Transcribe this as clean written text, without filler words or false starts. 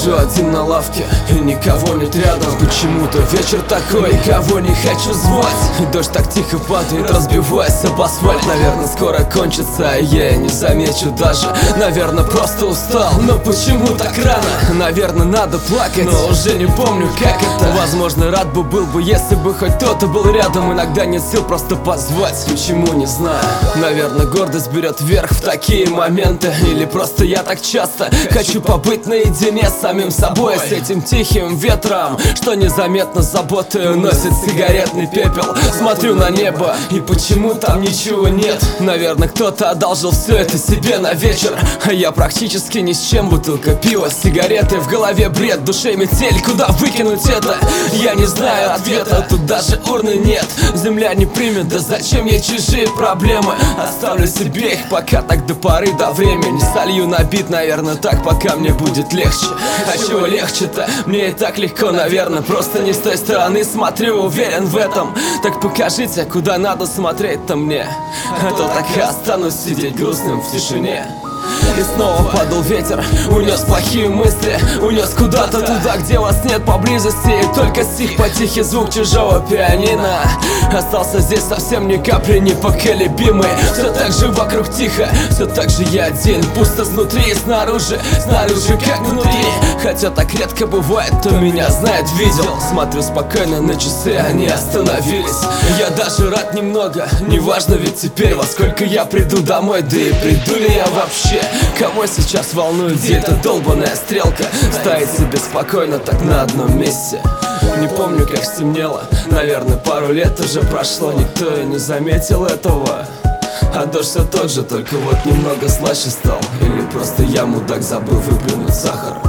Сижу один на лавке, и никого нет рядом. Почему-то вечер такой, никого не хочу звать. И дождь так тихо падает, разбиваясь об асфальт. Наверное, скоро кончится, а я не замечу даже. Наверное, просто устал, но почему так рано? Наверное, надо плакать, но уже не помню, как это. Возможно, рад бы был бы, если бы хоть кто-то был рядом. Иногда нет сил просто позвать, почему, не знаю. Наверное, гордость берет верх в такие моменты. Или просто я так часто хочу побыть наедине с самим собой, с этим тихим ветром, что незаметно заботой уносит сигаретный пепел. Смотрю на небо, и почему там ничего нет? Наверное, кто-то одолжил все это себе на вечер, а я практически ни с чем. Бутылка пива, сигареты, в голове бред, в душе метель. Куда выкинуть это? Я не знаю ответа. Тут даже урны нет, земля не примет. Да зачем ей чужие проблемы? Оставлю себе их пока так до поры до времени. Солью на бит, наверное, так пока мне будет легче. А чего легче-то? Мне и так легко, наверное. Просто не с той стороны смотрю, уверен в этом. Так покажите, куда надо смотреть-то мне. А то так и останусь сидеть грустным в тишине. И снова падал ветер, унес плохие мысли, унес куда-то туда, где вас нет поблизости. И только стих потихий звук чужого пианино. Остался здесь совсем ни капли непоколебимый. Все так же вокруг тихо, все так же я один. Пусто снутри и снаружи, снаружи как внутри. Хотя так редко бывает, кто меня знает, видел. Смотрю спокойно на часы, они остановились. Я даже рад немного, неважно ведь теперь, во сколько я приду домой. Да и приду ли я вообще? Кого сейчас волнует, где эта долбаная стрелка? Стоит себе спокойно так на одном месте. Не помню, как стемнело, наверное, пару лет уже прошло. Никто и не заметил этого. А дождь все тот же, только вот немного слаще стал. Или просто я, мудак, забыл выплюнуть сахар.